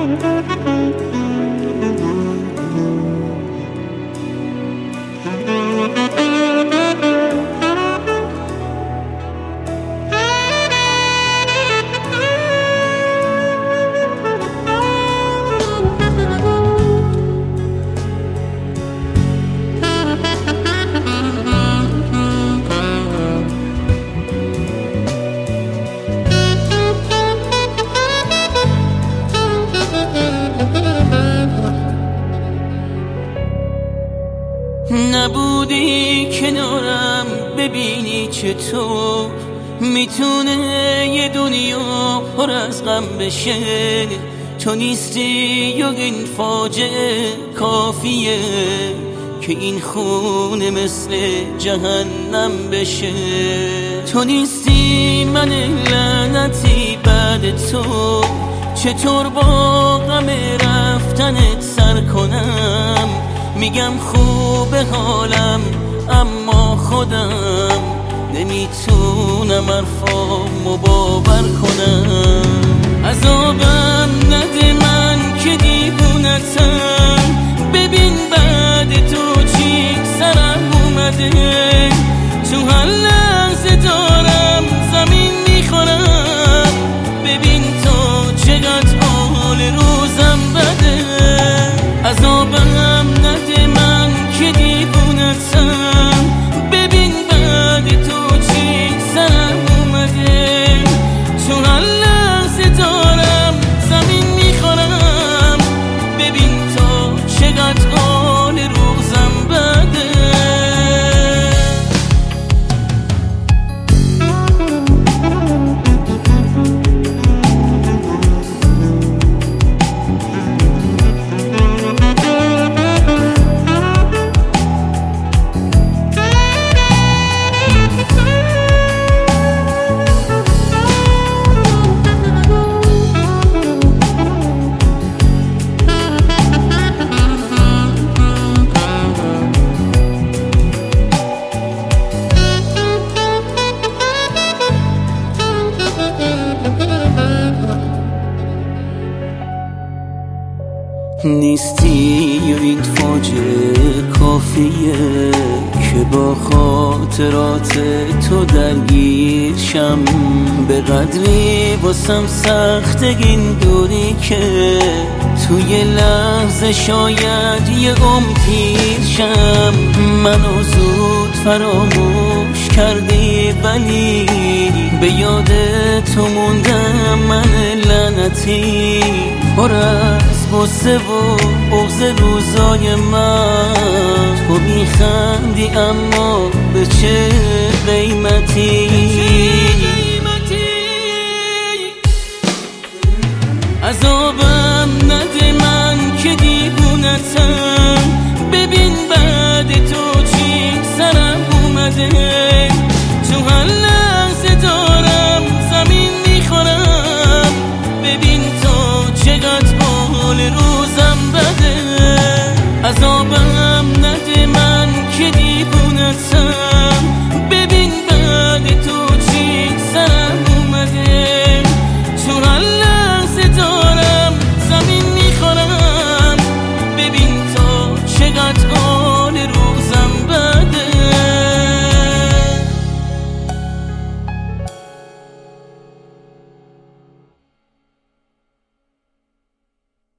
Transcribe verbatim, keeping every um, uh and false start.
نبودی کنارم ببینی چطور میتونه یه دنیا پر از غم بشه. تو نیستی و این فاجعه کافیه که این خونه مثل جهنم بشه. تو نیستی من لعنتی بعد تو، چطور با غم رفتنت سر کنم؟ میگم خوبه حالم اما خودم نمیتونم حرفامو باور کنم. عذابم نده من که دیوونتم، ببین بعد تو چی سرم اومده. تو هر لحظه دارم زمین میخورم، ببین تو چقدر حال روزم بده. عذابم نده من که دیوونتم، ببین بعد تو چی سرم اومده. تو هر لحظه دارم زمین میخورم، ببین تو چقدر حال روزم بده. نیستی و این فاجعه کافیه که با خاطرات تو درگیر شم. به قدری واسم سخت این دوری که توی لحظه شاید یه عمر پیر شم. منو زود فراموش کردی ولی به یاد تو موندم من لعنتی. پر از غصه و بغض روزای من، تو میخندی اما به چه قیمتی؟